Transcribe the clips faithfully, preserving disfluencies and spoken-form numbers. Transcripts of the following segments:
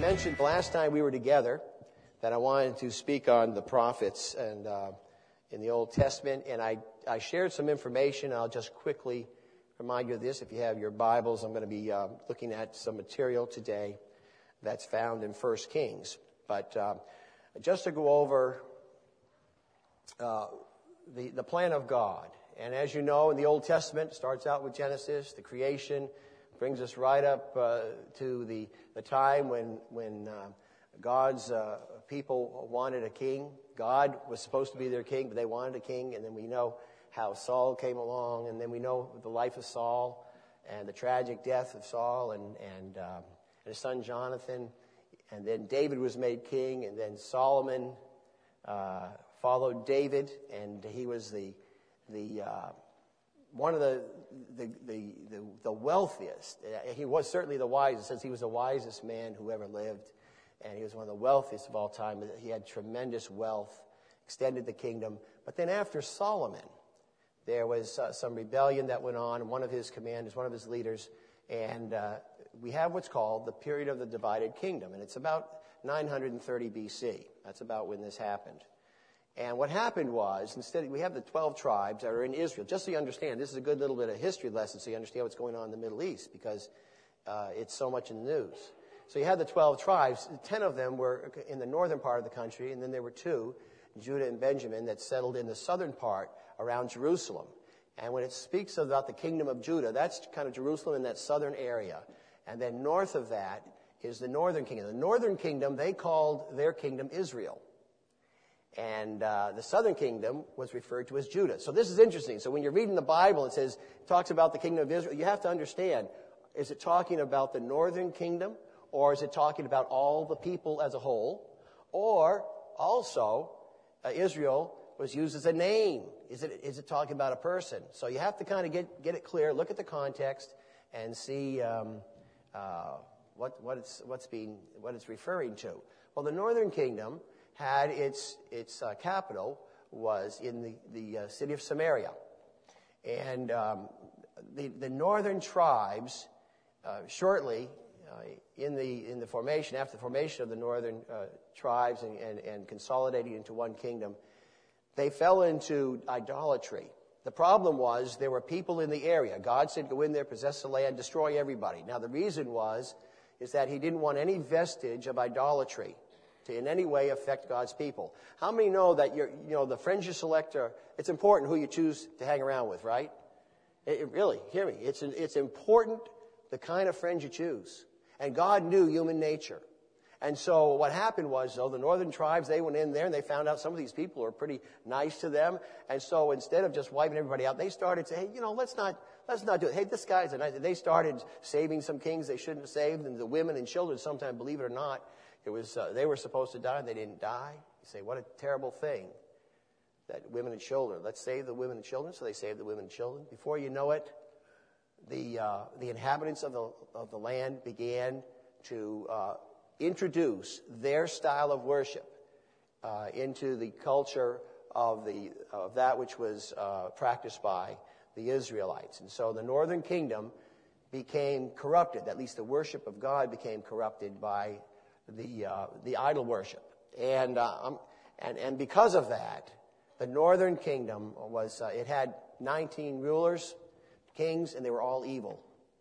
mentioned last time we were together that I wanted to speak on the prophets and uh, in the Old Testament, and I, I shared some information. I'll just quickly remind you of this. If you have your Bibles, I'm going to be uh, looking at some material today that's found in First Kings. But uh, just to go over uh, the, the plan of God. And as you know, in the Old Testament, it starts out with Genesis, the creation, brings us right up uh, to the, the time when, when uh, God's uh, people wanted a king. God was supposed to be their king, but they wanted a king. And then we know how Saul came along, and then we know the life of Saul and the tragic death of Saul and, and, um, and his son Jonathan. And then David was made king, and then Solomon uh, followed David, and he was the the uh, one of the the, the the the wealthiest. He was certainly the wisest, since he was the wisest man who ever lived, and he was one of the wealthiest of all time. He had tremendous wealth, extended the kingdom. But then after Solomon, there was uh, some rebellion that went on. One of his commanders, one of his leaders, and uh, we have what's called the period of the divided kingdom, and it's about nine hundred thirty B C. That's about when this happened. And what happened was, instead, we have the twelve tribes that are in Israel. Just so you understand, this is a good little bit of history lesson so you understand what's going on in the Middle East, because uh, it's so much in the news. So you had the twelve tribes. ten of them were in the northern part of the country, and then there were two, Judah and Benjamin, that settled in the southern part around Jerusalem. And when it speaks about the kingdom of Judah, that's kind of Jerusalem in that southern area. And then north of that is the northern kingdom. The northern kingdom, they called their kingdom Israel. And uh, the southern kingdom was referred to as Judah. So this is interesting. So when you're reading the Bible, it says, it talks about the kingdom of Israel. You have to understand, is it talking about the northern kingdom, or is it talking about all the people as a whole? Or also, uh, Israel was used as a name. Is it is it talking about a person? So you have to kind of get get it clear, look at the context, and see um, uh, what what it's what's being what it's referring to. Well, the northern kingdom had its its uh, capital was in the the uh, city of Samaria, and um, the the northern tribes uh, shortly uh, in the in the formation after the formation of the northern uh, tribes and, and and consolidating into one kingdom, they fell into idolatry. The problem was there were people in the area. God said, go in there, possess the land, destroy everybody. Now the reason was is that he didn't want any vestige of idolatry to in any way affect God's people. How many know that you're, you know, the friends you select are, it's important who you choose to hang around with, right? It, it really, hear me. It's, it's important the kind of friends you choose. And God knew human nature. And so what happened was, though, the northern tribes, they went in there and they found out some of these people were pretty nice to them. And so instead of just wiping everybody out, they started saying, hey, you know, let's not, let's not do it. Hey, this guy's a nice, they started saving some kings they shouldn't have saved, and the women and children, sometimes, believe it or not, it was, uh, they were supposed to die and they didn't die. You say, what a terrible thing that women and children, let's save the women and children. So they saved the women and children. Before you know it, the, uh, the inhabitants of the, of the land began to, uh, introduce their style of worship uh, into the culture of the of that which was uh, practiced by the Israelites. And so the northern kingdom became corrupted. At least the worship of God became corrupted by the uh, the idol worship. And uh, um, and and because of that, the northern kingdom was uh, it had nineteen rulers, kings, and they were all evil.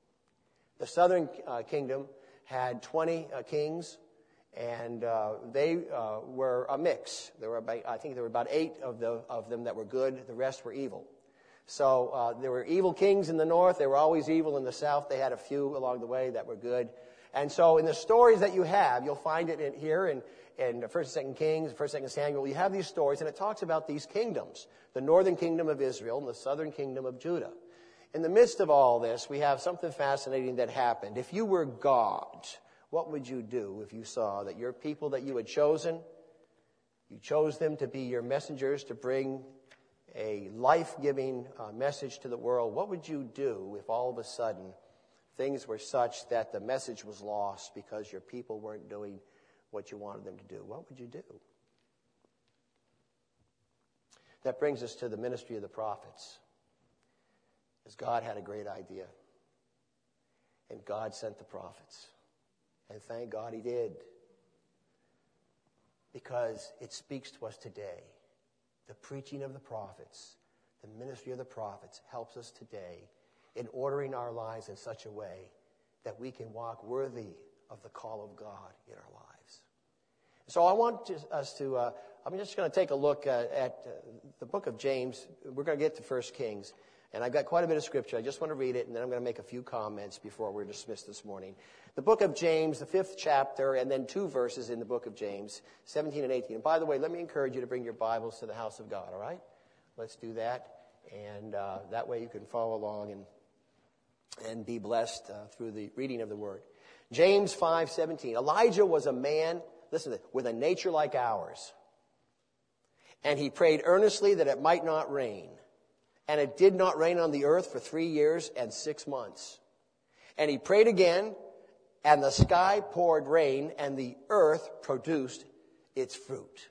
The southern uh, kingdom had twenty uh, kings, and uh, they uh, were a mix. There were about, I think there were about eight of the of them that were good. The rest were evil. So uh, there were evil kings in the north. They were always evil in the south. They had a few along the way that were good. And so in the stories that you have, you'll find it in, here in, in First and Second Kings, First and Second Samuel. You have these stories, and it talks about these kingdoms: the northern kingdom of Israel and the southern kingdom of Judah. In the midst of all this, we have something fascinating that happened. If you were God, what would you do if you saw that your people that you had chosen, you chose them to be your messengers to bring a life-giving uh, message to the world? What would you do if all of a sudden things were such that the message was lost because your people weren't doing what you wanted them to do? What would you do? That brings us to the ministry of the prophets. Because God had a great idea. And God sent the prophets. And thank God he did. because it speaks to us today. The preaching of the prophets, the ministry of the prophets helps us today in ordering our lives in such a way that we can walk worthy of the call of God in our lives. So I want to, us to, uh, I'm just going to take a look uh, at uh, the book of James. We're going to get to First Kings. And I've got quite a bit of scripture. I just want to read it, and then I'm going to make a few comments before we're dismissed this morning. The book of James, the fifth chapter, and then two verses in the book of James, seventeen and eighteen. And by the way, let me encourage you to bring your Bibles to the house of God, all right? Let's do that. And uh, that way you can follow along and and be blessed uh, through the reading of the Word. James five seventeen. Elijah was a man, listen to this, with a nature like ours. And he prayed earnestly that it might not rain. And it did not rain on the earth for three years and six months. And he prayed again, and the sky poured rain, and the earth produced its fruit.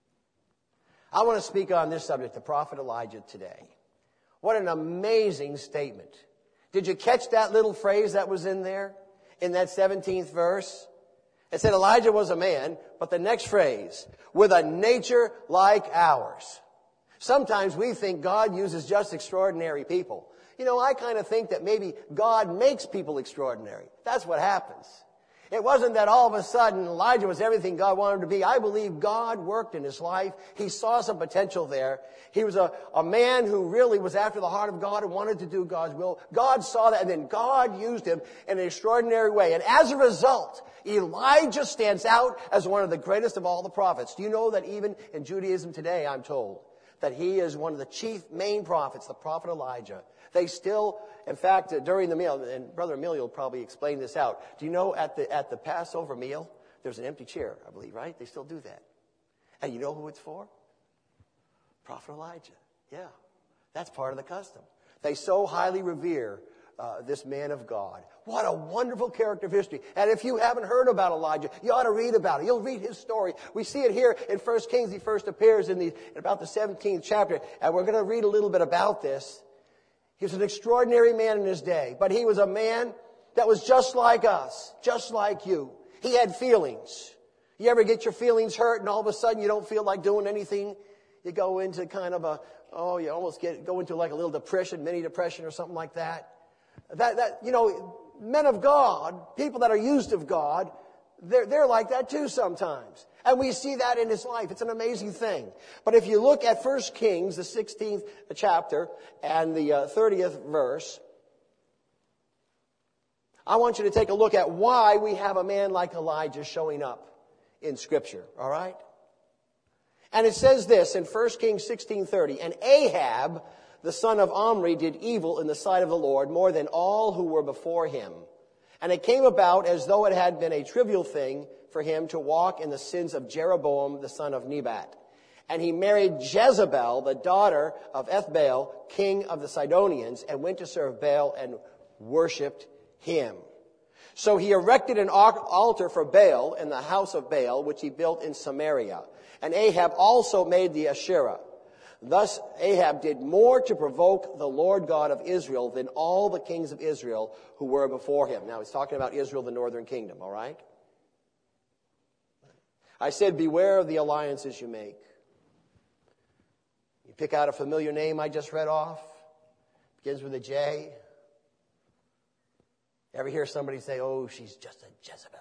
I want to speak on this subject, the prophet Elijah, today. What an amazing statement. Did you catch that little phrase that was in there, in that seventeenth verse? It said Elijah was a man, but the next phrase, with a nature like ours. Sometimes we think God uses just extraordinary people. You know, I kind of think that maybe God makes people extraordinary. That's what happens. It wasn't that all of a sudden Elijah was everything God wanted him to be. I believe God worked in his life. He saw some potential there. He was a, a man who really was after the heart of God and wanted to do God's will. God saw that, and then God used him in an extraordinary way. And as a result, Elijah stands out as one of the greatest of all the prophets. Do you know that even in Judaism today, I'm told, that he is one of the chief main prophets, the prophet Elijah. They still, in fact, uh, during the meal, and Brother Emilio will probably explain this out. Do you know at the at the Passover meal, there's an empty chair, I believe, right? They still do that. And you know who it's for? Prophet Elijah. Yeah, that's part of the custom. They so highly revere uh, this man of God. What a wonderful character of history. And if you haven't heard about Elijah, you ought to read about it. You'll read his story. We see it here in First Kings. He first appears in, the, in about the seventeenth chapter. And we're going to read a little bit about this. He was an extraordinary man in his day. But he was a man that was just like us, just like you. He had feelings. You ever get your feelings hurt and all of a sudden you don't feel like doing anything? You go into kind of a, oh, you almost get go into like a little depression, mini depression or something like that. That, that, you know, men of God, people that are used of God, they're, they're like that too sometimes. And we see that in his life. It's an amazing thing. But if you look at First Kings, the sixteenth chapter and the uh, thirtieth verse, I want you to take a look at why we have a man like Elijah showing up in Scripture, all right? And it says this in First Kings sixteen thirty, and Ahab, the son of Omri, did evil in the sight of the Lord more than all who were before him. And it came about as though it had been a trivial thing for him to walk in the sins of Jeroboam, the son of Nebat. And he married Jezebel, the daughter of Ethbaal, king of the Sidonians, and went to serve Baal and worshipped him. So he erected an altar for Baal in the house of Baal, which he built in Samaria. And Ahab also made the Asherah. Thus Ahab did more to provoke the Lord God of Israel than all the kings of Israel who were before him. Now he's talking about Israel, the northern kingdom, all right? I said, beware of the alliances you make. You pick out a familiar name I just read off. Begins with a J. Ever hear somebody say, oh, she's just a Jezebel?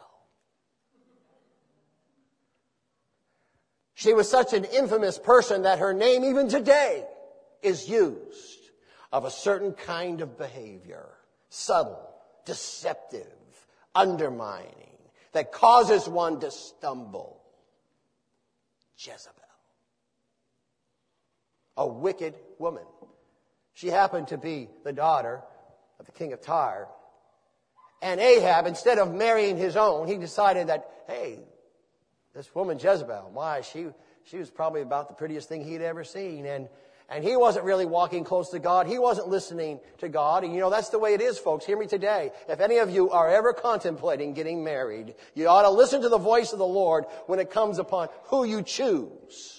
She was such an infamous person that her name even today is used of a certain kind of behavior. Subtle, deceptive, undermining, that causes one to stumble. Jezebel. A wicked woman. She happened to be the daughter of the king of Tyre. And Ahab, instead of marrying his own, he decided that, hey, this woman Jezebel, why, she she was probably about the prettiest thing he'd ever seen. And, and he wasn't really walking close to God. He wasn't listening to God. And you know, that's the way it is, folks. Hear me today. If any of you are ever contemplating getting married, you ought to listen to the voice of the Lord when it comes upon who you choose.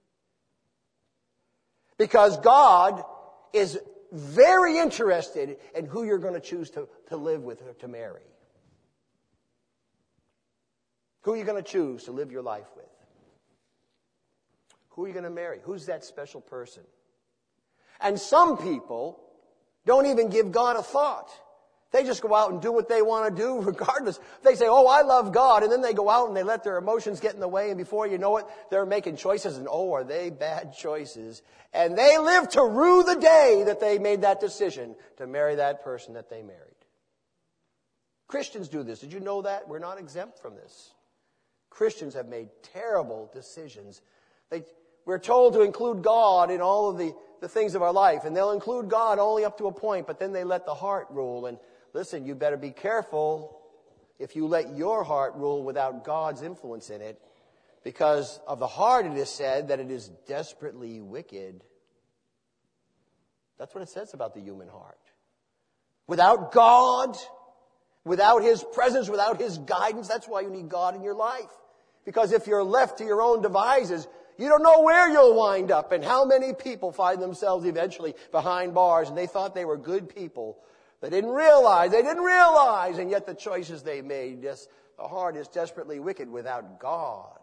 Because God is very interested in who you're going to choose to, to live with or to marry. Who are you going to choose to live your life with? Who are you going to marry? Who's that special person? And some people don't even give God a thought. They just go out and do what they want to do regardless. They say, oh, I love God. And then they go out and they let their emotions get in the way. And before you know it, they're making choices. And oh, are they bad choices? And they live to rue the day that they made that decision to marry that person that they married. Christians do this. Did you know that? We're not exempt from this. Christians have made terrible decisions. They, we're told to include God in all of the, the things of our life. And they'll include God only up to a point. But then they let the heart rule. And listen, you better be careful if you let your heart rule without God's influence in it. Because of the heart it is said that it is desperately wicked. That's what it says about the human heart. Without God, without His presence, without His guidance, that's why you need God in your life. Because if you're left to your own devices, you don't know where you'll wind up. And how many people find themselves eventually behind bars and they thought they were good people. They didn't realize, they didn't realize, and yet the choices they made, just, the heart is desperately wicked without God.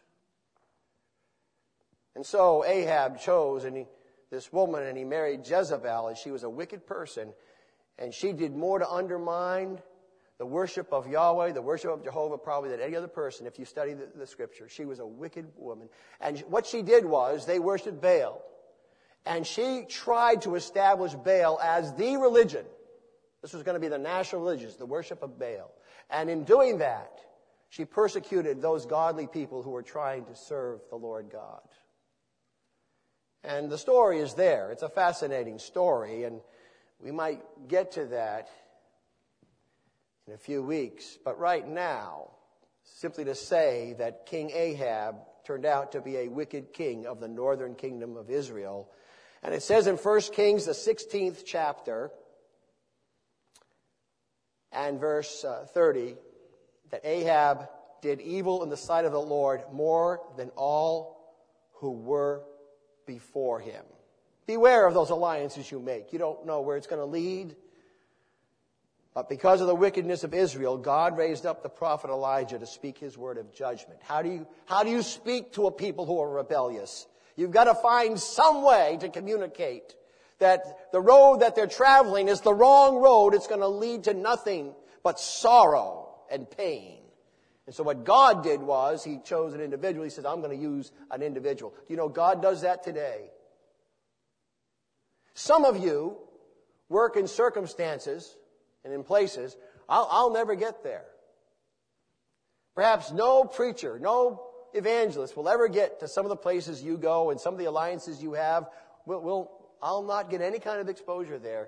And so Ahab chose and he, this woman, and he married Jezebel, and she was a wicked person. And she did more to undermine the worship of Yahweh, the worship of Jehovah, probably than any other person, if you study the, the Scripture. She was a wicked woman. And what she did was, they worshiped Baal. And she tried to establish Baal as the religion. This was going to be the national religion, the worship of Baal. And in doing that, she persecuted those godly people who were trying to serve the Lord God. And the story is there. It's a fascinating story, and we might get to that in a few weeks. But right now, simply to say that King Ahab turned out to be a wicked king of the northern kingdom of Israel. And it says in First Kings, the sixteenth chapter, and verse uh, thirty, that Ahab did evil in the sight of the Lord more than all who were before him. Beware of those alliances you make. You don't know where it's going to lead. But because of the wickedness of Israel, God raised up the prophet Elijah to speak his word of judgment. How do you, how do you speak to a people who are rebellious? You've got to find some way to communicate that the road that they're traveling is the wrong road. It's going to lead to nothing but sorrow and pain. And so what God did was, He chose an individual. He said, I'm going to use an individual. Do you know God does that today? Some of you work in circumstances and in places, I'll, I'll never get there. Perhaps no preacher, no evangelist will ever get to some of the places you go and some of the alliances you have. We'll, we'll, I'll not get any kind of exposure there.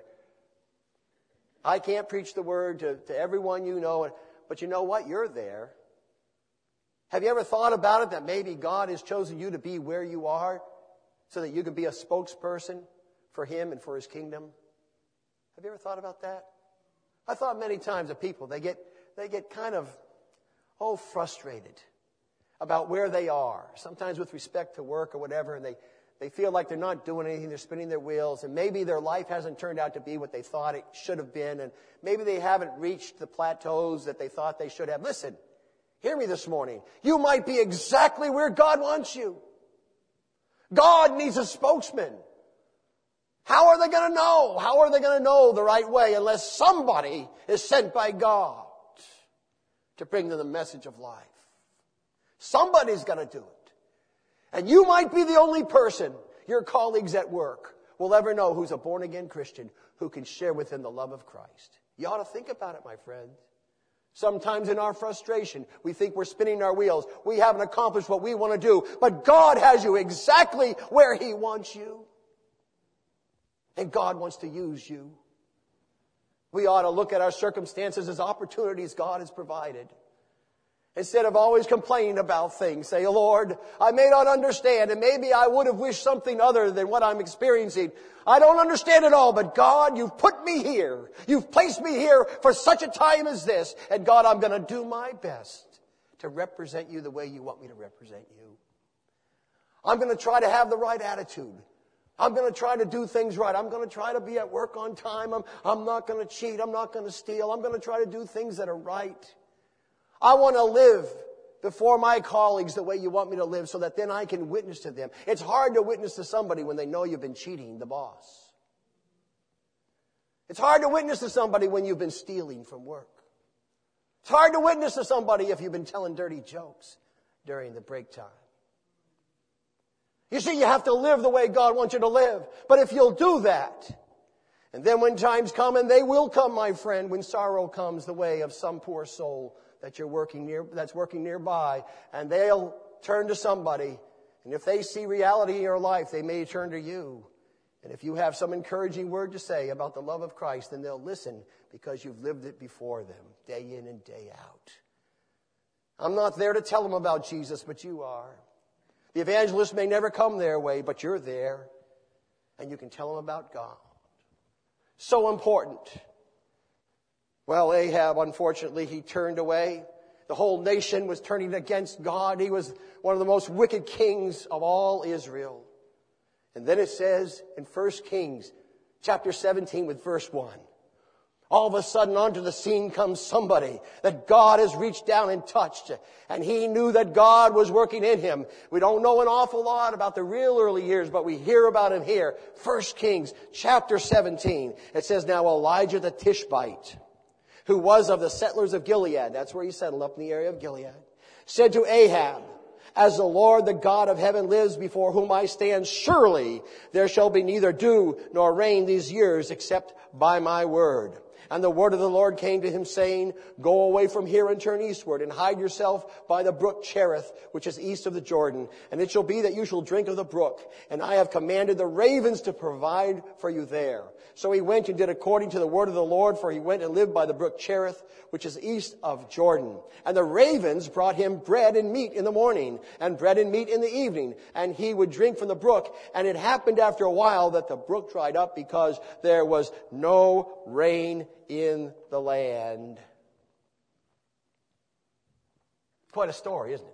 I can't preach the word to, to everyone you know, but you know what? You're there. Have you ever thought about it that maybe God has chosen you to be where you are so that you can be a spokesperson for Him and for His kingdom? Have you ever thought about that? I thought many times of people, they get, they get kind of, oh, frustrated about where they are, sometimes with respect to work or whatever, and they, they feel like they're not doing anything, they're spinning their wheels, and maybe their life hasn't turned out to be what they thought it should have been, and maybe they haven't reached the plateaus that they thought they should have. Listen, hear me this morning. You might be exactly where God wants you. God needs a spokesman. How are they going to know? How are they going to know the right way unless somebody is sent by God to bring them the message of life? Somebody's going to do it. And you might be the only person your colleagues at work will ever know who's a born-again Christian who can share with them the love of Christ. You ought to think about it, my friend. Sometimes in our frustration, we think we're spinning our wheels. We haven't accomplished what we want to do. But God has you exactly where He wants you. And God wants to use you. We ought to look at our circumstances as opportunities God has provided. Instead of always complaining about things, say, Lord, I may not understand, and maybe I would have wished something other than what I'm experiencing. I don't understand it all, but God, you've put me here. You've placed me here for such a time as this. And God, I'm going to do my best to represent you the way you want me to represent you. I'm going to try to have the right attitude. I'm going to try to do things right. I'm going to try to be at work on time. I'm, I'm not going to cheat. I'm not going to steal. I'm going to try to do things that are right. I want to live before my colleagues the way you want me to live so that then I can witness to them. It's hard to witness to somebody when they know you've been cheating the boss. It's hard to witness to somebody when you've been stealing from work. It's hard to witness to somebody if you've been telling dirty jokes during the break time. You see, you have to live the way God wants you to live. But if you'll do that, and then when times come, and they will come, my friend, when sorrow comes the way of some poor soul that you're working near, that's working nearby, and they'll turn to somebody, and if they see reality in your life, they may turn to you. And if you have some encouraging word to say about the love of Christ, then they'll listen because you've lived it before them, day in and day out. I'm not there to tell them about Jesus, but you are. The evangelist may never come their way, but you're there, and you can tell them about God. So important. Well, Ahab, unfortunately, he turned away. The whole nation was turning against God. He was one of the most wicked kings of all Israel. And then it says in First Kings chapter seventeen with verse one, all of a sudden onto the scene comes somebody that God has reached down and touched. And he knew that God was working in him. We don't know an awful lot about the real early years, but we hear about him here. First Kings chapter seventeen. It says, now Elijah the Tishbite, who was of the settlers of Gilead, that's where he settled, up in the area of Gilead, said to Ahab, as the Lord, the God of heaven, lives before whom I stand, surely there shall be neither dew nor rain these years except by my word. And the word of the Lord came to him, saying, go away from here and turn eastward, and hide yourself by the brook Cherith, which is east of the Jordan. And it shall be that you shall drink of the brook. And I have commanded the ravens to provide for you there. So he went and did according to the word of the Lord, for he went and lived by the brook Cherith, which is east of Jordan. And the ravens brought him bread and meat in the morning, and bread and meat in the evening. And he would drink from the brook. And it happened after a while that the brook dried up, because there was no rain in the land. Quite a story, isn't it?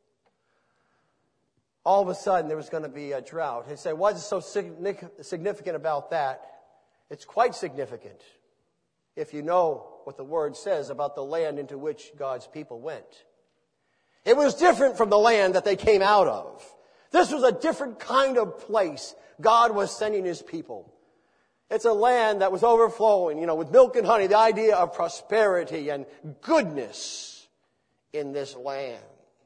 All of a sudden there was going to be a drought. He said, what is so significant about that? It's quite significant if you know what the word says about the land into which God's people went. It was different from the land that they came out of. This was a different kind of place God was sending his people. It's a land that was overflowing, you know, with milk and honey, the idea of prosperity and goodness in this land.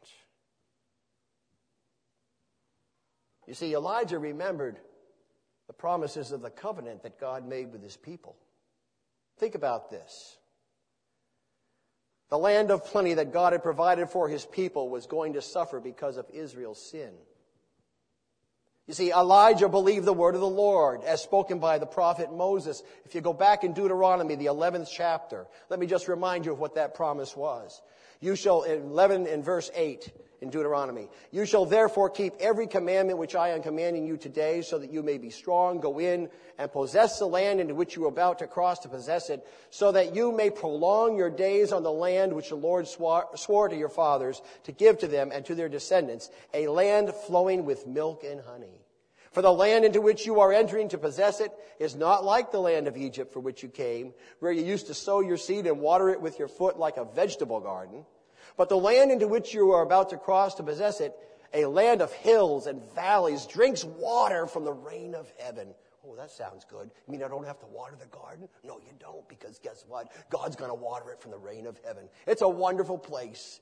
You see, Elijah remembered the promises of the covenant that God made with his people. Think about this. The land of plenty that God had provided for his people was going to suffer because of Israel's sin. You see, Elijah believed the word of the Lord as spoken by the prophet Moses. If you go back in Deuteronomy, the eleventh chapter, let me just remind you of what that promise was. You shall, eleven in verse eight in Deuteronomy, you shall therefore keep every commandment which I am commanding you today, so that you may be strong, go in and possess the land into which you are about to cross to possess it, so that you may prolong your days on the land which the Lord swore, swore to your fathers to give to them and to their descendants, a land flowing with milk and honey. For the land into which you are entering to possess it is not like the land of Egypt for which you came, where you used to sow your seed and water it with your foot like a vegetable garden. But the land into which you are about to cross to possess it, a land of hills and valleys, drinks water from the rain of heaven. Oh, that sounds good. You mean I don't have to water the garden? No, you don't, because guess what? God's going to water it from the rain of heaven. It's a wonderful place.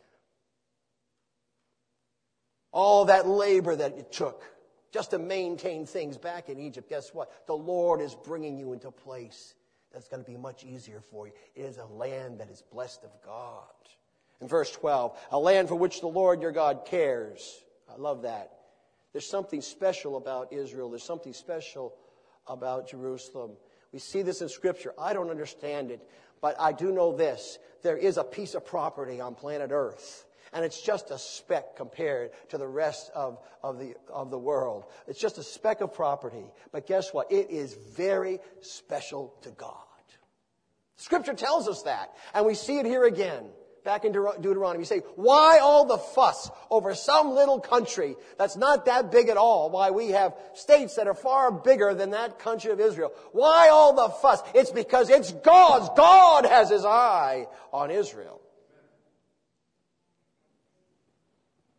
All that labor that it took just to maintain things back in Egypt, guess what? The Lord is bringing you into a place that's going to be much easier for you. It is a land that is blessed of God. In verse twelve, a land for which the Lord your God cares. I love that. There's something special about Israel. There's something special about Jerusalem. We see this in Scripture. I don't understand it, but I do know this. There is a piece of property on planet Earth, and it's just a speck compared to the rest of, of, the, of the world. It's just a speck of property. But guess what? It is very special to God. Scripture tells us that, and we see it here again. Back in Deuteronomy, you say, why all the fuss over some little country that's not that big at all? Why we have states that are far bigger than that country of Israel. Why all the fuss? It's because it's God's. God has his eye on Israel.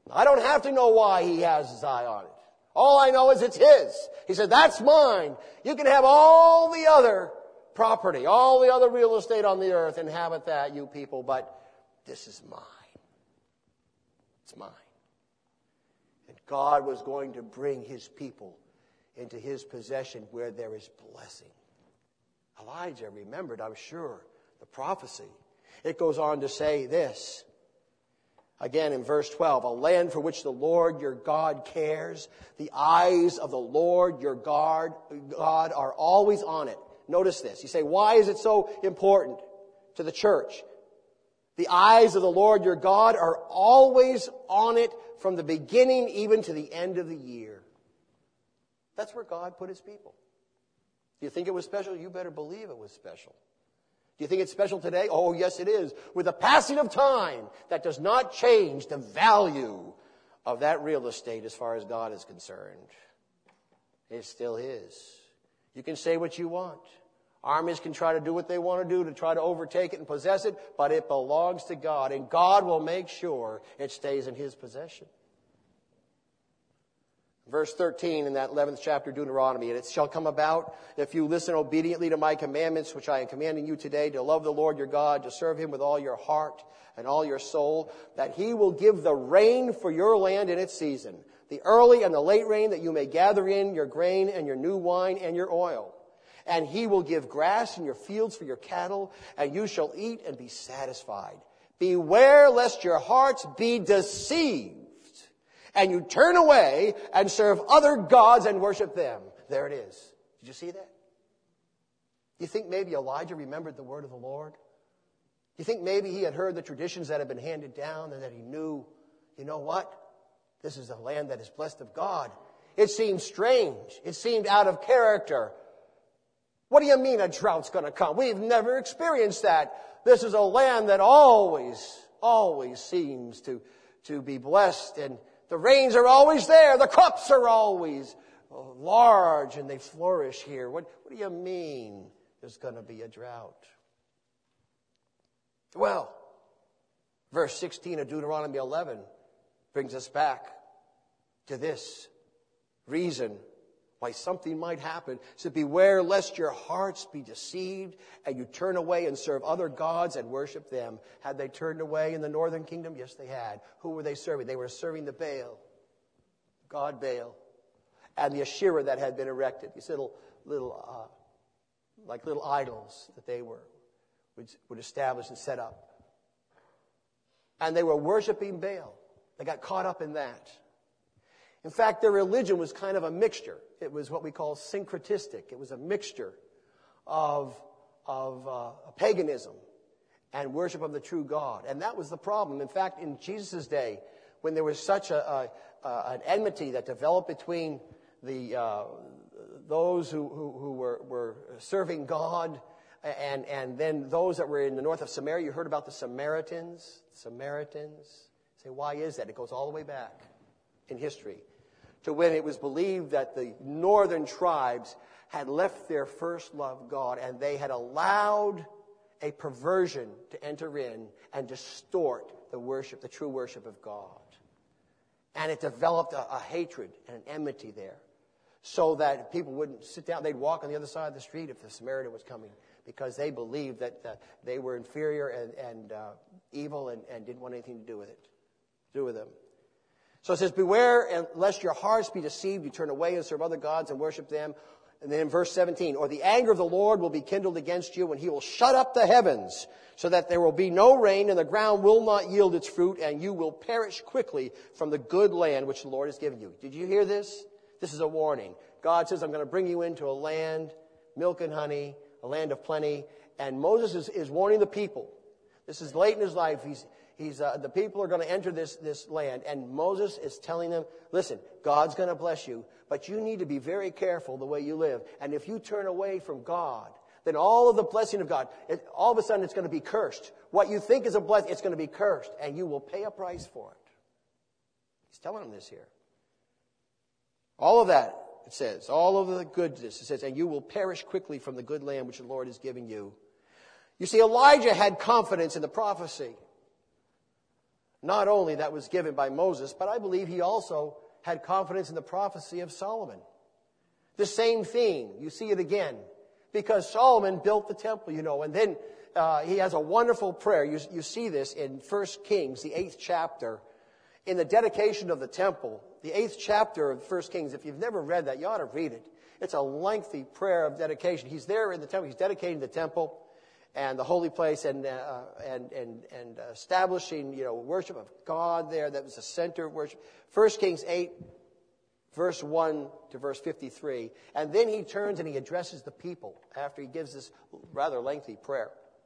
I don't have to know why he has his eye on it. All I know is it's his. He said, that's mine. You can have all the other property, all the other real estate on the earth, inhabit that, you people, but this is mine. It's mine. And God was going to bring his people into his possession where there is blessing. Elijah remembered, I'm sure, the prophecy. It goes on to say this. Again, in verse twelve, a land for which the Lord your God cares. The eyes of the Lord your God, God are always on it. Notice this. You say, why is it so important to the church? The eyes of the Lord your God are always on it from the beginning even to the end of the year. That's where God put his people. Do you think it was special? You better believe it was special. Do you think it's special today? Oh, yes, it is. With the passing of time, that does not change the value of that real estate as far as God is concerned. It's still his. You can say what you want. Armies can try to do what they want to do to try to overtake it and possess it, but it belongs to God, and God will make sure it stays in his possession. Verse thirteen in that eleventh chapter of Deuteronomy, and it shall come about, if you listen obediently to my commandments, which I am commanding you today, to love the Lord your God, to serve him with all your heart and all your soul, that he will give the rain for your land in its season, the early and the late rain, that you may gather in your grain and your new wine and your oil. And he will give grass in your fields for your cattle, and you shall eat and be satisfied. Beware lest your hearts be deceived, and you turn away and serve other gods and worship them. There it is. Did you see that? Do you think maybe Elijah remembered the word of the Lord? Do you think maybe he had heard the traditions that had been handed down and that he knew, you know what? This is a land that is blessed of God. It seemed strange. It seemed out of character. What do you mean a drought's going to come? We've never experienced that. This is a land that always, always seems to, to be blessed, and the rains are always there. The crops are always large and they flourish here. What, what do you mean there's going to be a drought? Well, verse sixteen of Deuteronomy eleven brings us back to this reason why something might happen. It said, beware lest your hearts be deceived and you turn away and serve other gods and worship them. Had they turned away in the northern kingdom? Yes, they had. Who were they serving? They were serving the Baal, God Baal, and the Asherah that had been erected. These little, little, uh, like little idols that they were, would, would establish and set up. And they were worshiping Baal. They got caught up in that. In fact, their religion was kind of a mixture. It was what we call syncretistic. It was a mixture of, of uh, paganism and worship of the true God. And that was the problem. In fact, in Jesus' day, when there was such a, a, a an enmity that developed between the uh, those who, who, who were, were serving God and, and then those that were in the north of Samaria, you heard about the Samaritans. Samaritans. You say, why is that? It goes all the way back in history to when it was believed that the northern tribes had left their first love, God, and they had allowed a perversion to enter in and distort the worship, the true worship of God. And it developed a, a hatred and an enmity there, so that people wouldn't sit down. They'd walk on the other side of the street if the Samaritan was coming, because they believed that uh, they were inferior and, and uh, evil and, and didn't want anything to do with it, do with them. So it says, beware and lest your hearts be deceived, you turn away and serve other gods and worship them. And then in verse seventeen, or the anger of the Lord will be kindled against you, and he will shut up the heavens, so that there will be no rain, and the ground will not yield its fruit, and you will perish quickly from the good land which the Lord has given you. Did you hear this? This is a warning. God says, I'm going to bring you into a land, milk and honey, a land of plenty. And Moses is, is warning the people. This is late in his life. He's He's, uh, the people are going to enter this, this land, and Moses is telling them, listen, God's going to bless you, but you need to be very careful the way you live. And if you turn away from God, then all of the blessing of God, it, all of a sudden it's going to be cursed. What you think is a blessing, it's going to be cursed, and you will pay a price for it. He's telling them this here. All of that, it says, all of the goodness, it says, and you will perish quickly from the good land which the Lord is giving you. You see, Elijah had confidence in the prophecy. Not only that was given by Moses, but I believe he also had confidence in the prophecy of Solomon. The same theme, you see it again, because Solomon built the temple, you know, and then uh, he has a wonderful prayer. You, you see this in First Kings, the eighth chapter, in the dedication of the temple, the eighth chapter of First Kings. If you've never read that, you ought to read it. It's a lengthy prayer of dedication. He's there in the temple. He's dedicating the temple and the holy place and uh, and and and establishing, you know, worship of God there. That was the center of worship. First Kings eight, verse one to verse fifty-three. And then he turns and he addresses the people after he gives this rather lengthy prayer.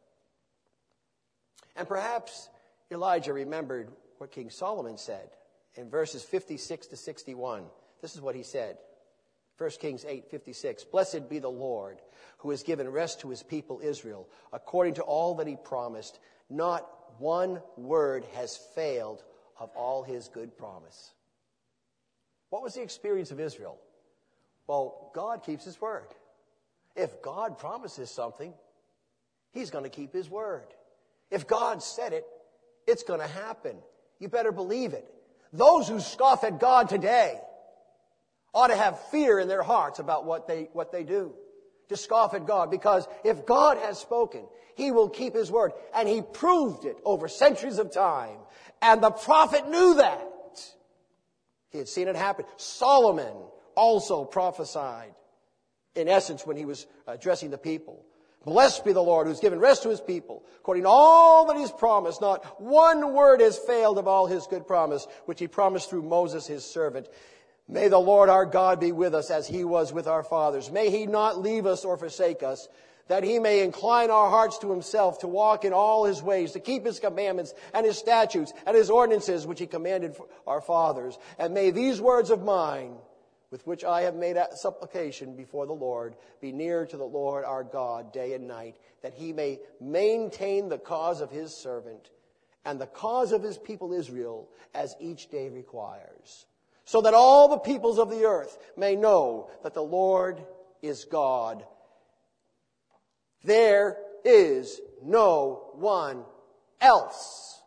And perhaps Elijah remembered what King Solomon said in verses fifty-six to sixty-one. This is what he said. First Kings eight fifty-six. Blessed be the Lord, who has given rest to his people Israel, according to all that he promised. Not one word has failed of all his good promise. What was the experience of Israel? Well, God keeps his word. If God promises something, he's going to keep his word. If God said it, it's going to happen. You better believe it. Those who scoff at God today ought to have fear in their hearts about what they what they do, to scoff at God. Because if God has spoken, he will keep his word. And he proved it over centuries of time. And the prophet knew that. He had seen it happen. Solomon also prophesied, in essence, when he was addressing the people. Blessed be the Lord, who's given rest to his people, according to all that he's promised. Not one word has failed of all his good promise, which he promised through Moses, his servant. May the Lord our God be with us as he was with our fathers. May he not leave us or forsake us, that he may incline our hearts to himself, to walk in all his ways, to keep his commandments and his statutes and his ordinances, which he commanded our fathers. And may these words of mine, with which I have made supplication before the Lord, be near to the Lord our God day and night, that he may maintain the cause of his servant and the cause of his people Israel as each day requires, so that all the peoples of the earth may know that the Lord is God. There is no one else.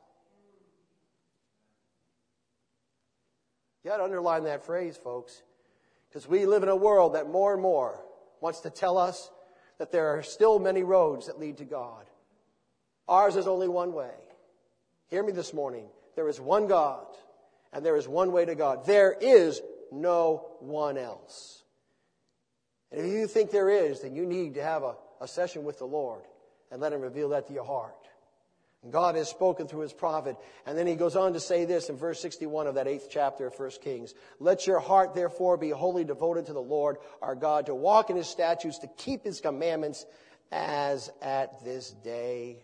You got to underline that phrase, folks, because we live in a world that more and more wants to tell us that there are still many roads that lead to God. Ours is only one way. Hear me this morning. There is one God, and there is one way to God. There is no one else. And if you think there is, then you need to have a, a session with the Lord and let him reveal that to your heart. And God has spoken through his prophet. And then he goes on to say this in verse sixty-one of that eighth chapter of First Kings. Let your heart therefore be wholly devoted to the Lord our God, to walk in his statutes, to keep his commandments as at this day.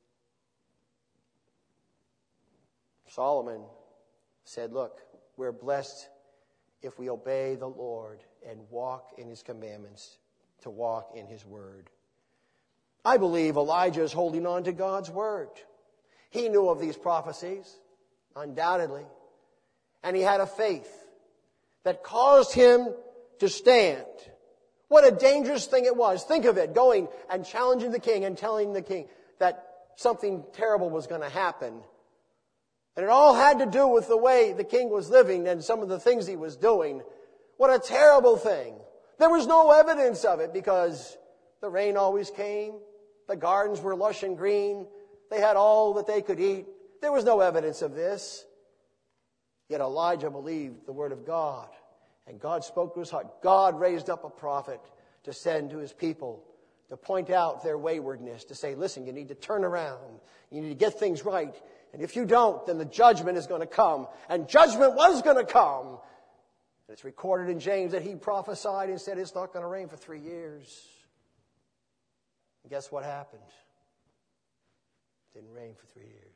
Solomon said, look, we're blessed if we obey the Lord and walk in his commandments, to walk in his word. I believe Elijah is holding on to God's word. He knew of these prophecies, undoubtedly, and he had a faith that caused him to stand. What a dangerous thing it was. Think of it, going and challenging the king and telling the king that something terrible was going to happen. And it all had to do with the way the king was living and some of the things he was doing. What a terrible thing. There was no evidence of it because the rain always came. The gardens were lush and green. They had all that they could eat. There was no evidence of this. Yet Elijah believed the word of God. And God spoke to his heart. God raised up a prophet to send to his people, to point out their waywardness, to say, listen, you need to turn around. You need to get things right. And if you don't, then the judgment is going to come. And judgment was going to come. And it's recorded in James that he prophesied and said it's not going to rain for three years. And guess what happened? It didn't rain for three years.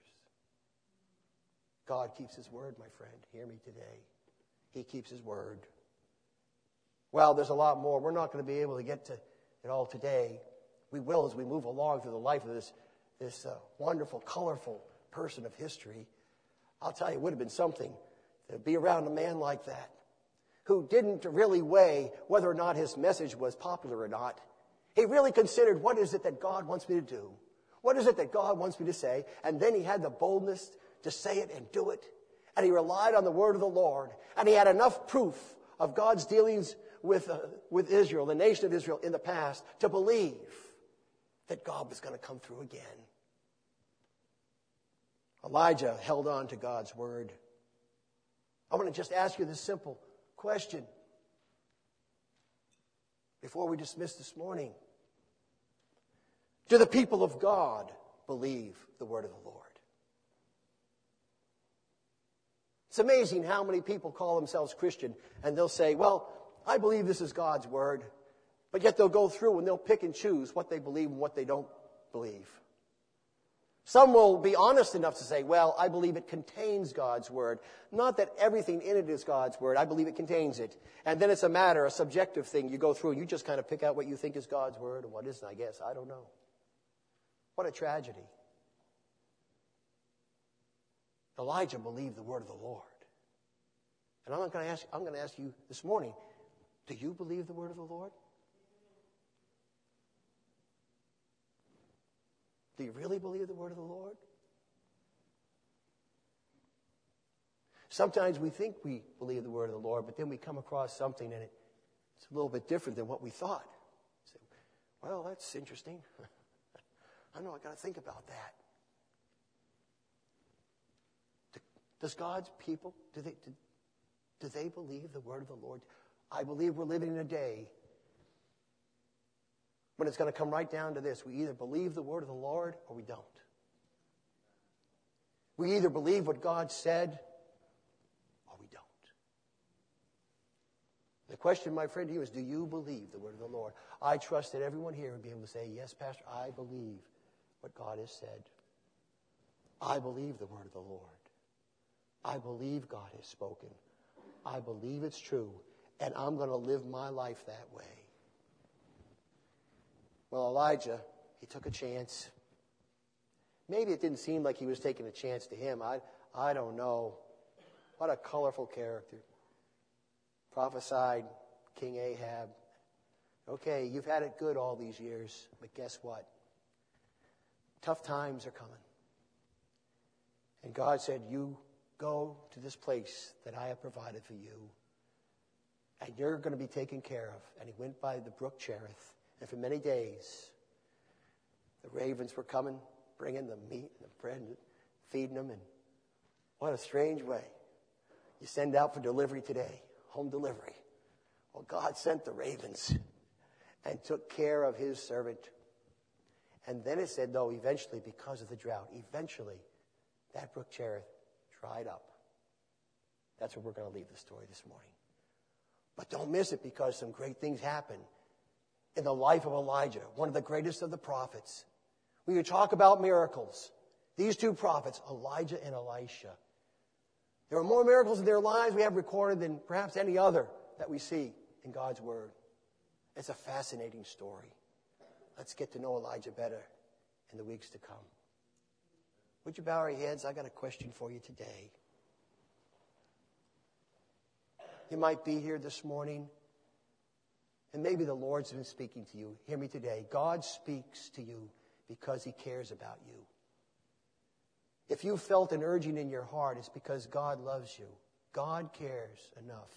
God keeps his word, my friend. Hear me today. He keeps his word. Well, there's a lot more. We're not going to be able to get to it all today. We will as we move along through the life of this, this uh, wonderful, colorful person of history. I'll tell you, it would have been something to be around a man like that, who didn't really weigh whether or not his message was popular or not. He really considered, what is it that God wants me to do? What is it that God wants me to say? And then he had the boldness to say it and do it. And he relied on the word of the Lord. And he had enough proof of God's dealings with, uh, with Israel, the nation of Israel in the past, to believe that God was going to come through again. Elijah held on to God's word. I want to just ask you this simple question before we dismiss this morning. Do the people of God believe the word of the Lord? It's amazing how many people call themselves Christian and they'll say, well, I believe this is God's word, but yet they'll go through and they'll pick and choose what they believe and what they don't believe. Some will be honest enough to say, well, I believe it contains God's word. Not that everything in it is God's word. I believe it contains it. And then it's a matter, a subjective thing. You go through and you just kind of pick out what you think is God's word and what isn't, I guess. I don't know. What a tragedy. Elijah believed the word of the Lord. And I'm going to ask, I'm going to ask you this morning, do you believe the word of the Lord? Do you really believe the word of the Lord? Sometimes we think we believe the word of the Lord, but then we come across something and it, it's a little bit different than what we thought. Say, well, that's interesting. I know, I got to think about that. Does God's people, do they, do, do they believe the word of the Lord? I believe we're living in a day when it's going to come right down to this. We either believe the word of the Lord or we don't. We either believe what God said or we don't. The question, my friend, to you is, do you believe the word of the Lord? I trust that everyone here would be able to say, yes, Pastor, I believe what God has said. I believe the word of the Lord. I believe God has spoken. I believe it's true. And I'm going to live my life that way. Well, Elijah, he took a chance. Maybe it didn't seem like he was taking a chance to him. I, I don't know. What a colorful character. Prophesied King Ahab. Okay, you've had it good all these years, but guess what? Tough times are coming. And God said, you go to this place that I have provided for you, and you're going to be taken care of. And he went by the brook Cherith, and for many days, the ravens were coming, bringing the meat and the bread, and feeding them. And what a strange way. You send out for delivery today, home delivery. Well, God sent the ravens and took care of his servant. And then it said, though, eventually, because of the drought, eventually, that brook Cherith dried up. That's where we're going to leave the story this morning. But don't miss it, because some great things happen in the life of Elijah, one of the greatest of the prophets. We could talk about miracles. These two prophets, Elijah and Elisha. There are more miracles in their lives we have recorded than perhaps any other that we see in God's Word. It's a fascinating story. Let's get to know Elijah better in the weeks to come. Would you bow our heads? I got a question for you today. You might be here this morning, and maybe the Lord's been speaking to you. Hear me today. God speaks to you because he cares about you. If you felt an urging in your heart, it's because God loves you. God cares enough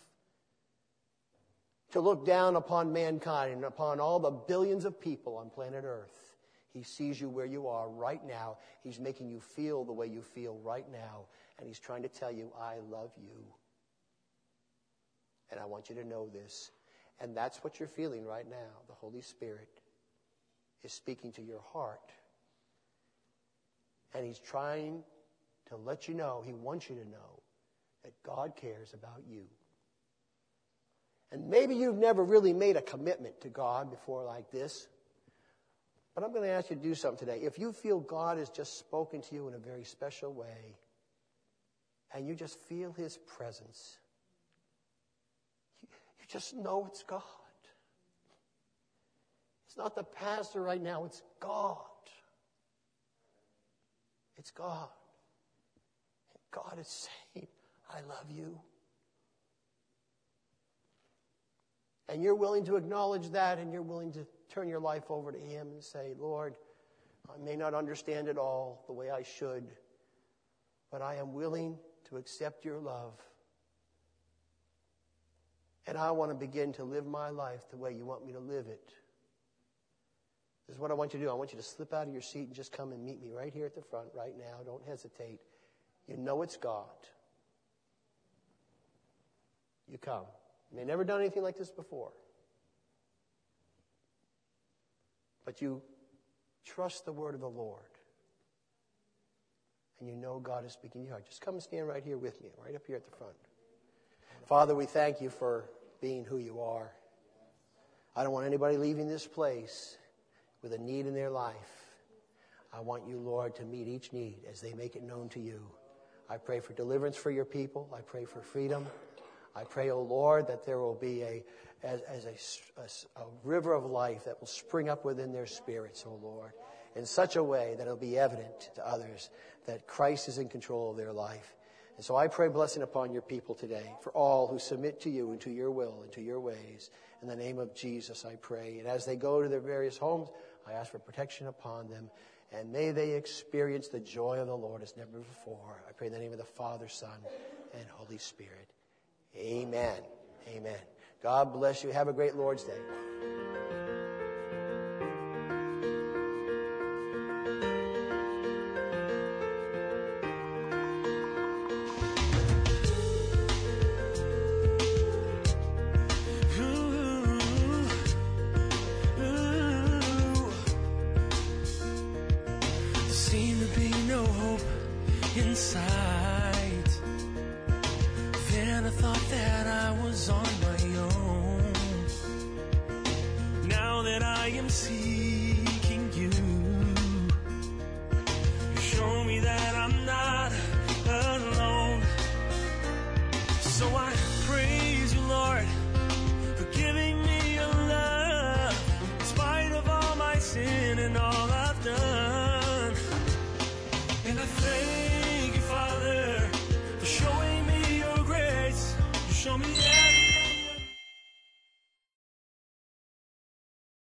to look down upon mankind and upon all the billions of people on planet Earth. He sees you where you are right now. He's making you feel the way you feel right now. And he's trying to tell you, I love you. And I want you to know this. And that's what you're feeling right now. The Holy Spirit is speaking to your heart. And he's trying to let you know, he wants you to know, that God cares about you. And maybe you've never really made a commitment to God before like this. But I'm going to ask you to do something today. If you feel God has just spoken to you in a very special way, and you just feel his presence, you, you just know it's God. It's not the pastor right now, it's God. It's God. And God is saying, I love you. And you're willing to acknowledge that, and you're willing to turn your life over to him and say, Lord, I may not understand it all the way I should, but I am willing to accept your love. And I want to begin to live my life the way you want me to live it. This is what I want you to do. I want you to slip out of your seat and just come and meet me right here at the front right now. Don't hesitate. You know it's God. You come. You may have never done anything like this before. But you trust the word of the Lord. And you know God is speaking to your heart. Just come and stand right here with me, right up here at the front. Father, we thank you for being who you are. I don't want anybody leaving this place with a need in their life. I want you, Lord, to meet each need as they make it known to you. I pray for deliverance for your people. I pray for freedom. I pray, O Lord, that there will be a as, as a, a, a river of life that will spring up within their spirits, O Lord, in such a way that it will be evident to others that Christ is in control of their life. And so I pray blessing upon your people today, for all who submit to you and to your will and to your ways. In the name of Jesus, I pray. And as they go to their various homes, I ask for protection upon them. And may they experience the joy of the Lord as never before. I pray in the name of the Father, Son, and Holy Spirit. Amen. Amen. God bless you. Have a great Lord's Day. And I thank you, Father.